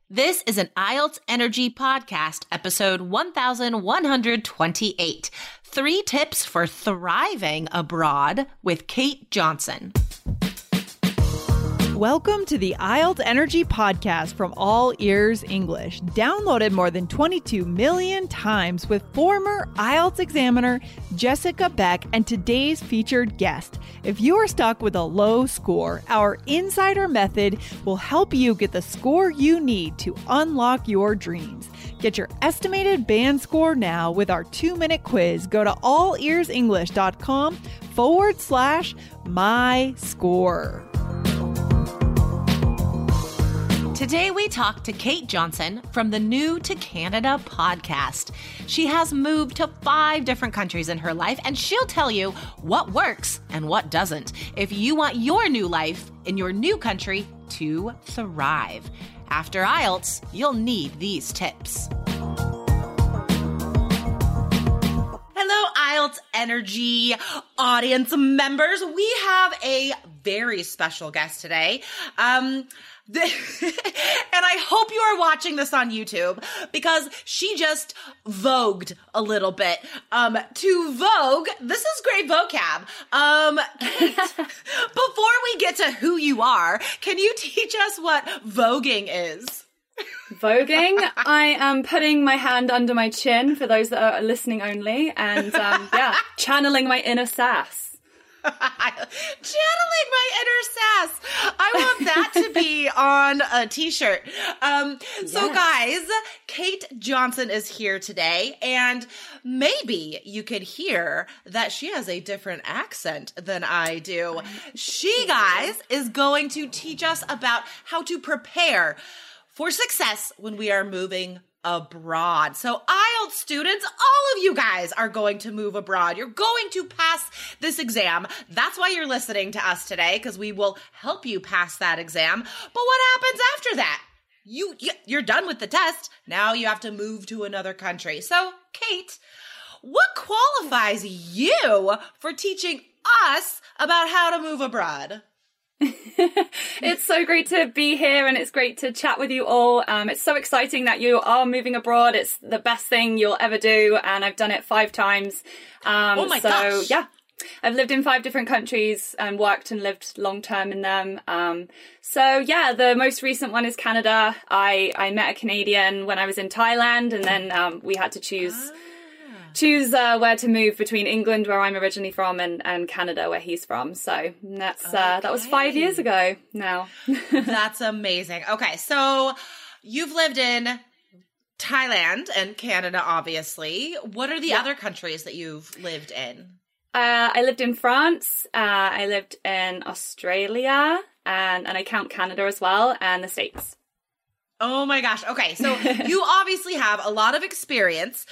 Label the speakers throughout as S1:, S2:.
S1: This is an IELTS Energy Podcast, episode 1128. 3 tips for thriving abroad with Kate Johnson.
S2: Welcome to the IELTS Energy Podcast from All Ears English, downloaded more than 22 million times with former IELTS examiner Jessica Beck and today's featured guest. If you are stuck with a low score, our Insider Method will help you get the score you need to unlock your dreams. Get your estimated band score now with our 2-minute quiz. Go to allearsenglish.com/myscore.
S1: Today we talk to Kate Johnson from the New to Canada podcast. She has moved to 5 different countries in her life, and she'll tell you what works and what doesn't if you want your new life in your new country to thrive. After IELTS, you'll need these tips. Hello, IELTS Energy audience members. We have a very special guest today. And I hope you are watching this on YouTube because she just vogued a little bit. To vogue, this is great vocab. Before we get to who you are, can you teach us what voguing is?
S3: Voguing, I am putting my hand under my chin for those that are listening only and channeling my inner sass.
S1: Channeling my inner sass. I want that to be on a t-shirt. So guys, Kate Johnson is here today, and maybe you could hear that she has a different accent than I do. She, guys, is going to teach us about how to prepare for success when we are moving abroad. So IELTS students, all of you guys are going to move abroad. You're going to pass this exam. That's why you're listening to us today, because we will help you pass that exam. But what happens after that? You're done with the test. Now you have to move to another country. So, Kate, what qualifies you for teaching us about how to move abroad?
S3: It's so great to be here and it's great to chat with you all. It's so exciting that you are moving abroad. It's the best thing you'll ever do, and I've done it 5 times.
S1: Oh my gosh.
S3: Yeah, I've lived in 5 different countries and worked and lived long term in them. The most recent one is Canada. I met a Canadian when I was in Thailand, and then we had to choose where to move between England, where I'm originally from, and Canada, where he's from. So that was 5 years ago now.
S1: That's amazing. Okay, so you've lived in Thailand and Canada, obviously. What are the other countries that you've lived in?
S3: I lived in France. I lived in Australia, and I count Canada as well, and the States.
S1: Oh my gosh. Okay. So you obviously have a lot of experience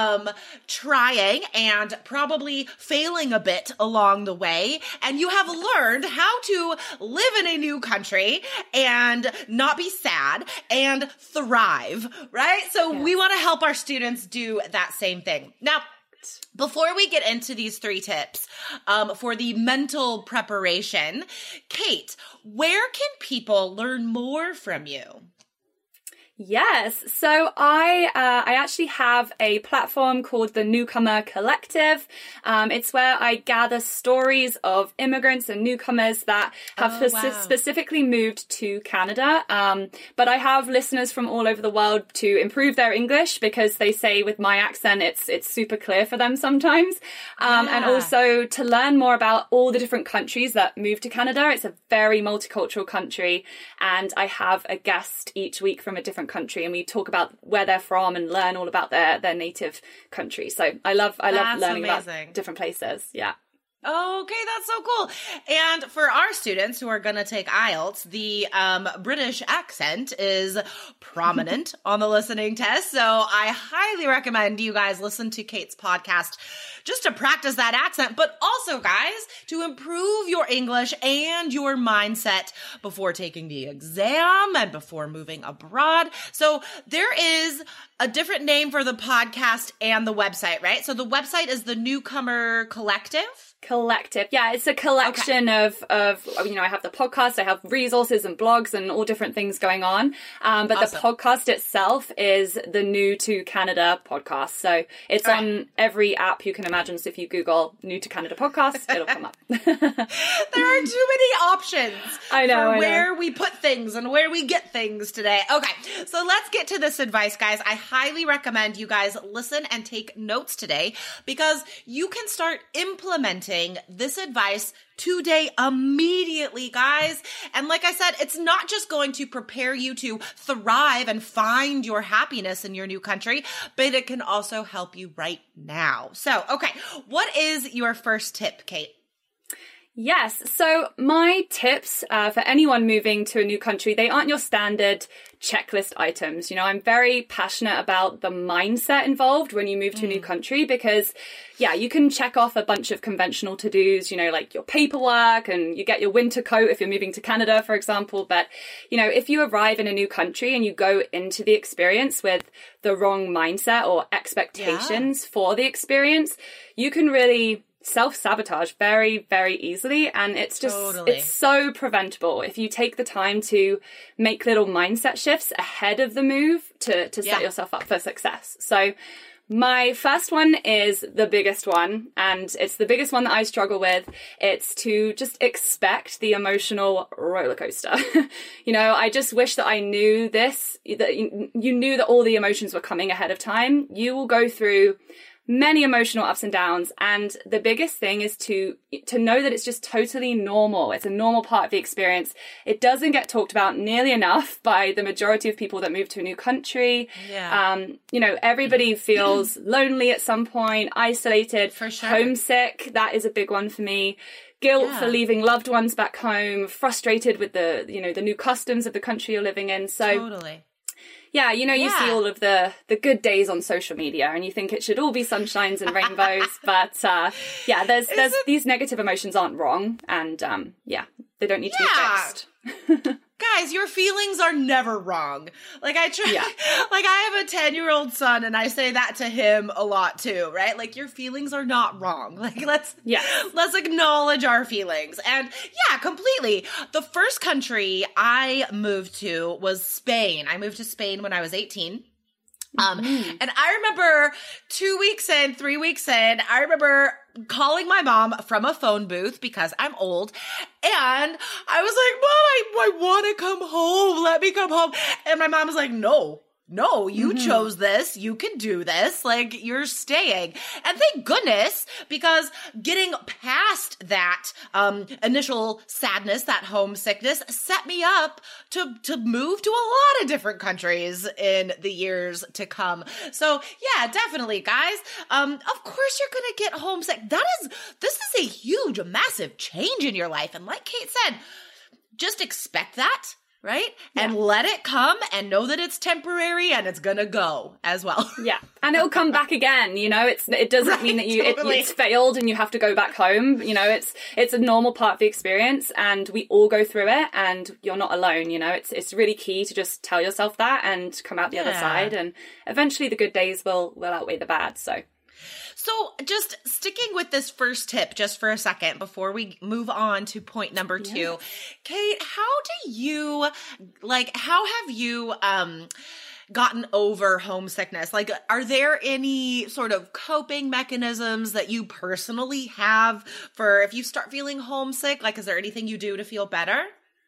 S1: trying and probably failing a bit along the way. And you have learned how to live in a new country and not be sad and thrive, right? So we want to help our students do that same thing. Now, before we get into these 3 tips for the mental preparation, Kate, where can people learn more from you?
S3: Yes, so I actually have a platform called the Newcomer Collective. It's where I gather stories of immigrants and newcomers that have specifically moved to Canada. But I have listeners from all over the world to improve their English, because they say with my accent it's super clear for them sometimes. And also to learn more about all the different countries that move to Canada. It's a very multicultural country, and I have a guest each week from a different country, and we talk about where they're from and learn all about their native country. So I love learning about different places. Yeah.
S1: Okay, that's so cool. And for our students who are going to take IELTS, the British accent is prominent on the listening test. So I highly recommend you guys listen to Kate's podcast just to practice that accent, but also, guys, to improve your English and your mindset before taking the exam and before moving abroad. So there is a different name for the podcast and the website, right? So the website is the Newcomer Collective.
S3: Collective. Yeah, it's a collection of, you know, I have the podcast, I have resources and blogs and all different things going on. But the podcast itself is the New to Canada podcast. So it's on every app you can imagine. So if you Google New to Canada podcast, it'll come up.
S1: There are too many options for where we put things and where we get things today. Okay, so let's get to this advice, guys. I highly recommend you guys listen and take notes today because you can start implementing this advice today immediately, guys. And like I said, it's not just going to prepare you to thrive and find your happiness in your new country, but it can also help you right now. So, okay, what is your first tip, Kate?
S3: Yes. So my tips for anyone moving to a new country, they aren't your standard checklist items. You know, I'm very passionate about the mindset involved when you move to a new country because, yeah, you can check off a bunch of conventional to-dos, you know, like your paperwork and you get your winter coat if you're moving to Canada, for example. But, you know, if you arrive in a new country and you go into the experience with the wrong mindset or expectations for the experience, you can really self-sabotage very, very easily. And it's just, it's so preventable if you take the time to make little mindset shifts ahead of the move to set yourself up for success. So my first one is the biggest one, and it's the biggest one that I struggle with. It's to just expect the emotional roller coaster. You know, I just wish that I knew this, that you knew that all the emotions were coming ahead of time. You will go through many emotional ups and downs. And the biggest thing is to know that it's just totally normal. It's a normal part of the experience. It doesn't get talked about nearly enough by the majority of people that move to a new country. Yeah. You know, everybody feels lonely at some point, isolated, for sure. Homesick. That is a big one for me. Guilt for leaving loved ones back home, frustrated with the, you know, the new customs of the country you're living in. So yeah, you know, you see all of the good days on social media and you think it should all be sunshines and rainbows. But yeah, there's these negative emotions aren't wrong. And yeah, they don't need to be fixed.
S1: Guys, your feelings are never wrong. Like like I have a 10-year-old son and I say that to him a lot too, right? Like your feelings are not wrong. Like let's acknowledge our feelings. And yeah, completely. The first country I moved to was Spain. I moved to Spain when I was 18. And I remember 2 weeks in, 3 weeks in, I remember calling my mom from a phone booth because I'm old. And I was like, Mom, I want to come home. Let me come home. And my mom was like, no, you chose this. You can do this. Like, you're staying. And thank goodness, because getting past that initial sadness, that homesickness, set me up to move to a lot of different countries in the years to come. So, yeah, definitely, guys. Of course you're going to get homesick. This is a huge, massive change in your life. And like Kate said, just expect that. Right? Yeah. And let it come and know that it's temporary and it's going to go as well.
S3: Yeah. And it'll come back again. You know, it doesn't mean that it's failed and you have to go back home. You know, it's a normal part of the experience and we all go through it and you're not alone. You know, it's really key to just tell yourself that and come out the other side. And eventually the good days will outweigh the bad.
S1: So just sticking with this first tip just for a second before we move on to point number 2, Kate, how have you gotten over homesickness? Like, are there any sort of coping mechanisms that you personally have for if you start feeling homesick? Like, is there anything you do to feel better?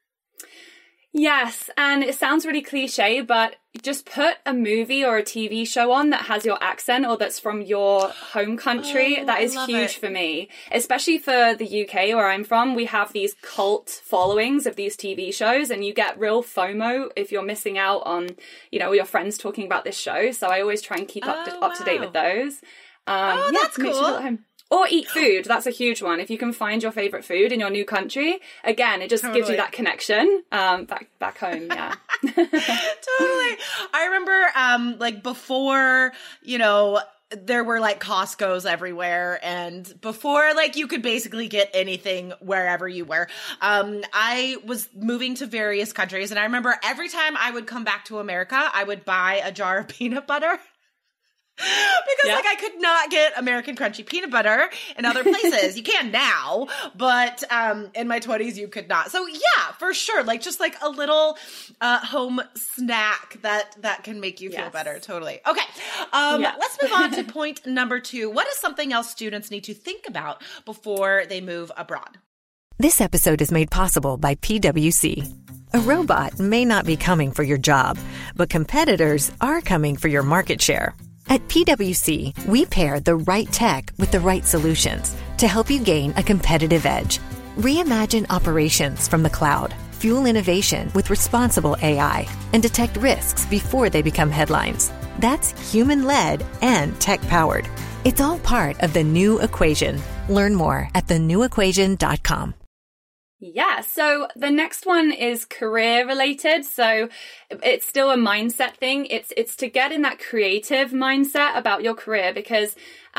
S3: Yes, and it sounds really cliche, but just put a movie or a TV show on that has your accent or that's from your home country. That is huge for me, especially for the UK where I'm from. We have these cult followings of these TV shows and you get real FOMO if you're missing out on, you know, your friends talking about this show. So I always try and keep up to date with those.
S1: That's cool.
S3: Or eat food. That's a huge one. If you can find your favorite food in your new country, again, it just gives you that connection back home. Yeah.
S1: Totally. I remember like before, you know, there were like Costco's everywhere and before like you could basically get anything wherever you were. I was moving to various countries and I remember every time I would come back to America, I would buy a jar of peanut butter. Because like I could not get American crunchy peanut butter in other places. You can now, but in my 20s you could not. So yeah, for sure. Like just like a little home snack that can make you feel better. Totally. Okay. Let's move on to point number 2. What is something else students need to think about before they move abroad?
S4: This episode is made possible by PwC. A robot may not be coming for your job, but competitors are coming for your market share. At PwC, we pair the right tech with the right solutions to help you gain a competitive edge. Reimagine operations from the cloud, fuel innovation with responsible AI, and detect risks before they become headlines. That's human-led and tech-powered. It's all part of The New Equation. Learn more at thenewequation.com.
S3: Yeah, so the next one is career related. So it's still a mindset thing. It's to get in that creative mindset about your career because,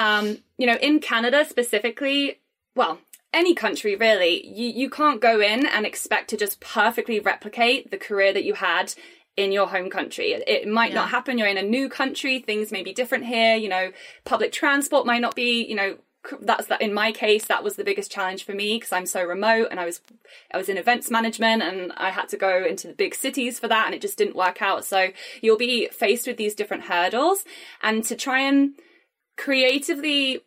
S3: in Canada specifically, well, any country really, you can't go in and expect to just perfectly replicate the career that you had in your home country. It might not happen. You're in a new country. Things may be different here. Public transport might not be, in my case, that was the biggest challenge for me because I'm so remote and I was in events management and I had to go into the big cities for that and it just didn't work out. So you'll be faced with these different hurdles and to try and creatively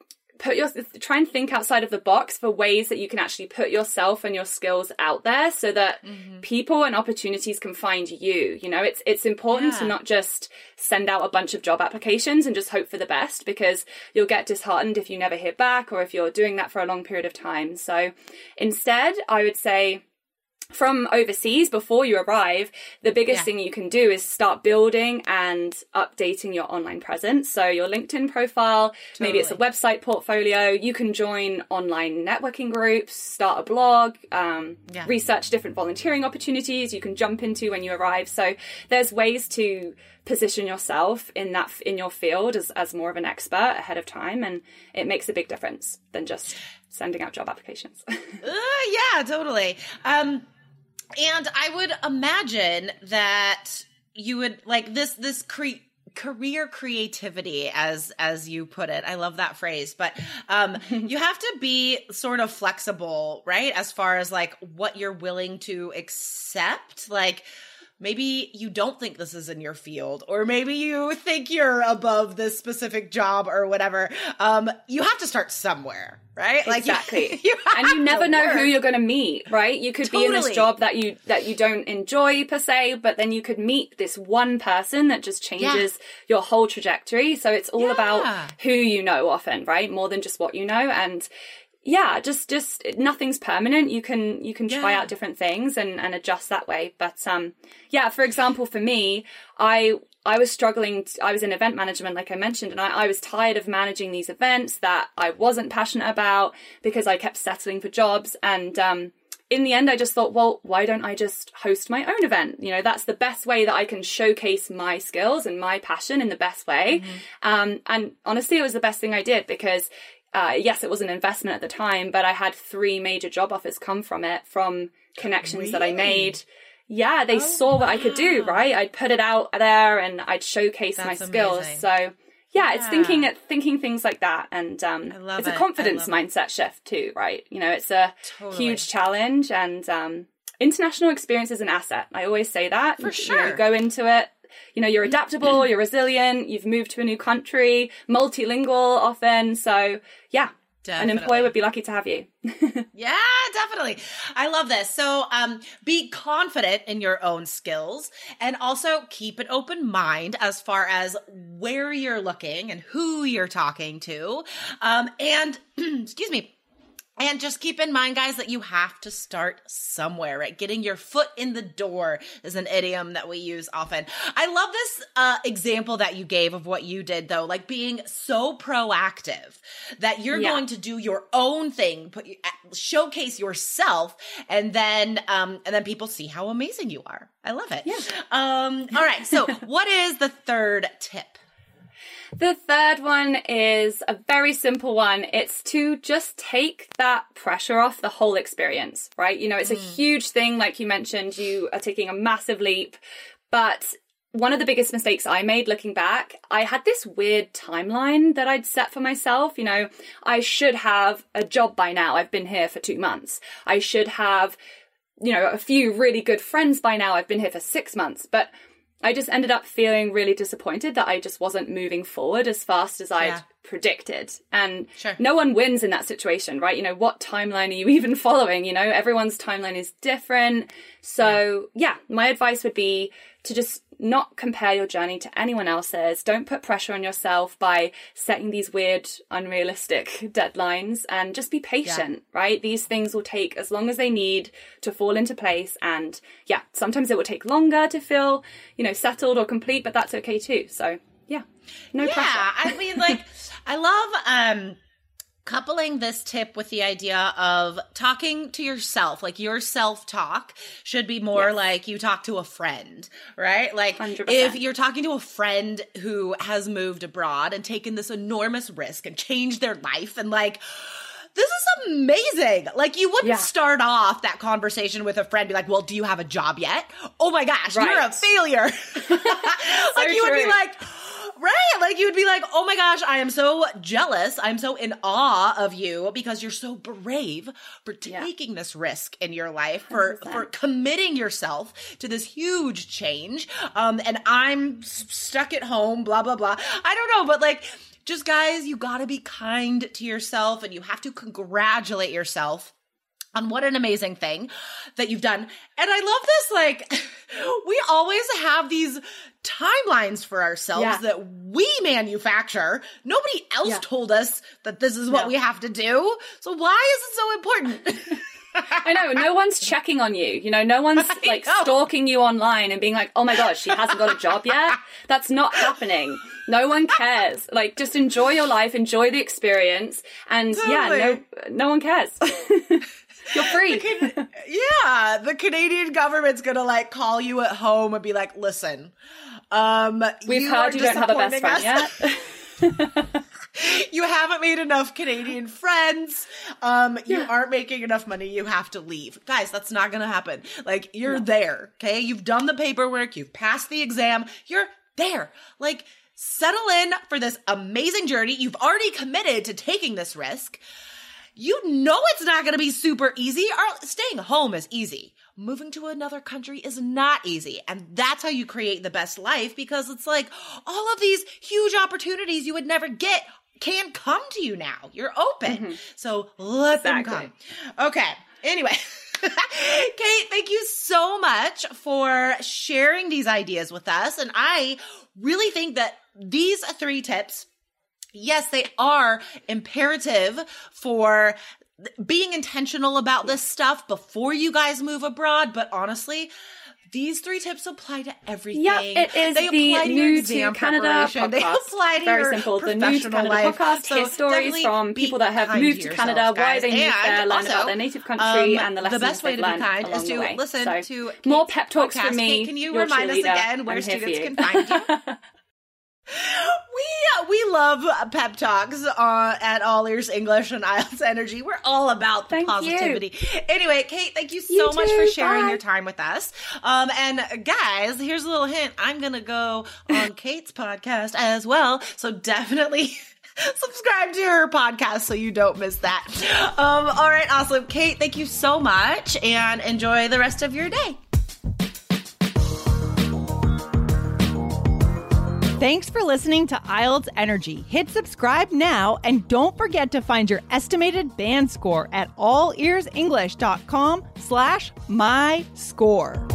S3: try and think outside of the box for ways that you can actually put yourself and your skills out there so that people and opportunities can find you. It's important to not just send out a bunch of job applications and just hope for the best because you'll get disheartened if you never hear back or if you're doing that for a long period of time. So instead, I would say from overseas before you arrive, the biggest thing you can do is start building and updating your online presence. So your LinkedIn profile, maybe it's a website portfolio. You can join online networking groups, start a blog, research different volunteering opportunities you can jump into when you arrive. So there's ways to position yourself in your field as more of an expert ahead of time. And it makes a big difference than just sending out job applications.
S1: Yeah, totally. And I would imagine that you would like this career creativity, as you put it. I love that phrase, but you have to be sort of flexible, right? As far as like what you're willing to accept, like maybe you don't think this is in your field, or maybe you think you're above this specific job or whatever. You have to start somewhere, right?
S3: Exactly. Like you never know who you're going to meet, right? You could be in this job that you don't enjoy per se, but then you could meet this one person that just changes your whole trajectory. So it's all about who you know often, right? More than just what you know. And yeah, just nothing's permanent. You can try out different things and adjust that way. But for example, for me, I was struggling. I was in event management, like I mentioned, and I was tired of managing these events that I wasn't passionate about because I kept settling for jobs. And in the end, I just thought, well, why don't I just host my own event? That's the best way that I can showcase my skills and my passion in the best way. And honestly, it was the best thing I did because yes, it was an investment at the time, but I had 3 major job offers come from it, from connections that I made. Yeah, they saw what I could do, right? I'd put it out there and I'd showcase my skills. Amazing. So it's thinking things like that. And it's a confidence mindset shift too, right? It's a huge challenge, and international experience is an asset. I always say that.
S1: For sure.
S3: You go into it. You're adaptable, you're resilient, you've moved to a new country, multilingual often. So, yeah, definitely. An employer would be lucky to have you.
S1: Yeah, definitely. I love this. So be confident in your own skills and also keep an open mind as far as where you're looking and who you're talking to. And excuse me. And just keep in mind, guys, that you have to start somewhere, right? Getting your foot in the door is an idiom that we use often. I love this example that you gave of what you did, though, like being so proactive that you're going to do your own thing, showcase yourself, and then people see how amazing you are. I love it. Yeah. All right. So what is the third tip?
S3: The third one is a very simple one. It's to just take that pressure off the whole experience, right? It's a huge thing. Like you mentioned, you are taking a massive leap, but one of the biggest mistakes I made looking back, I had this weird timeline that I'd set for myself. You know, I should have a job by now. I've been here for 2 months. I should have, you know, a few really good friends by now. I've been here for 6 months. But I just ended up feeling really disappointed that I just wasn't moving forward as fast as I'd predicted. And no one wins in that situation, right? You know, what timeline are you even following? You know, everyone's timeline is different. So my advice would be to just not compare your journey to anyone else's. Don't put pressure on yourself by setting these weird, unrealistic deadlines, and just be patient, right? These things will take as long as they need to fall into place. And sometimes it will take longer to feel, you know, settled or complete, but that's okay too. So no pressure.
S1: I mean, like, I love, coupling this tip with the idea of talking to yourself. Like, your self-talk should be more like you talk to a friend, right? Like
S3: 100%.
S1: If you're talking to a friend who has moved abroad and taken this enormous risk and changed their life and like, this is amazing. Like, you wouldn't start off that conversation with a friend, be like, well, do you have a job yet? Oh my gosh, you're a failure. Like, you would be like, right. Like, you would be like, oh my gosh, I am so jealous. I'm so in awe of you because you're so brave for taking this risk in your life, for committing yourself to this huge change. And I'm stuck at home, blah, blah, blah. I don't know, but like, just guys, you gotta be kind to yourself, and you have to congratulate yourself on what an amazing thing that you've done. And I love this, like, we always have these timelines for ourselves that we manufacture. Nobody else told us that this is what we have to do. So why is it so important?
S3: I know, no one's checking on you. You know, no one's like stalking you online and being like, oh my gosh, she hasn't got a job yet. That's not happening. No one cares. Like, just enjoy your life, enjoy the experience. And no one cares. You're free.
S1: The Canadian government's gonna like call you at home and be like, listen,
S3: we've heard you don't have a best friend yet.
S1: You haven't made enough Canadian friends. You aren't making enough money. You have to leave. Guys, that's not going to happen. Like, you're there, okay? You've done the paperwork. You've passed the exam. You're there. Like, settle in for this amazing journey. You've already committed to taking this risk. You know it's not going to be super easy. Staying home is easy. Moving to another country is not easy. And that's how you create the best life, because it's like all of these huge opportunities you would never get can come to you now. You're open. So let them come. Okay. Anyway, Kate, thank you so much for sharing these ideas with us. And I really think that these 3 tips, yes, they are imperative for being intentional about this stuff before you guys move abroad. But honestly, these 3 tips apply to everything.
S3: Yeah, it is.
S1: They
S3: the
S1: apply to
S3: New
S1: your
S3: to Canada podcast.
S1: They apply to
S3: Very
S1: your
S3: simple. The New to
S1: professional
S3: Canada
S1: life.
S3: podcast.
S1: So
S3: hear stories from people that have moved to Canada, why they moved there, learn about their native country, and the lessons
S1: the best way
S3: they've
S1: to be
S3: learned
S1: kind is
S3: along
S1: to
S3: the way.
S1: listen
S3: So,
S1: to Kate's
S3: more pep talks
S1: podcast.
S3: from me.
S1: Kate, can you
S3: your
S1: remind us
S3: cheerleader.
S1: again where
S3: I'm here for
S1: students
S3: you.
S1: can find you? We love pep talks at All Ears English and IELTS Energy. We're all about the positivity. Anyway, Kate, thank you so much for sharing your time with us. And guys, here's a little hint. I'm going to go on Kate's podcast as well. So definitely subscribe to her podcast so you don't miss that. All right, awesome. Kate, thank you so much, and enjoy the rest of your day.
S2: Thanks for listening to IELTS Energy. Hit subscribe now, and don't forget to find your estimated band score at allearsenglish.com/myscore.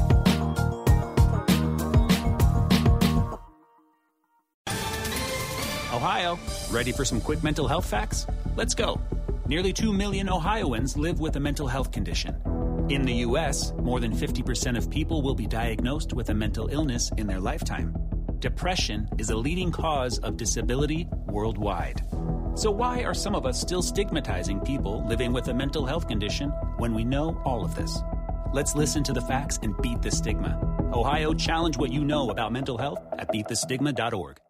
S5: Ohio, ready for some quick mental health facts? Let's go. Nearly 2 million Ohioans live with a mental health condition. In the U.S., more than 50% of people will be diagnosed with a mental illness in their lifetime. Depression is a leading cause of disability worldwide. So why are some of us still stigmatizing people living with a mental health condition when we know all of this? Let's listen to the facts and beat the stigma. Ohio, challenge what you know about mental health at beatthestigma.org.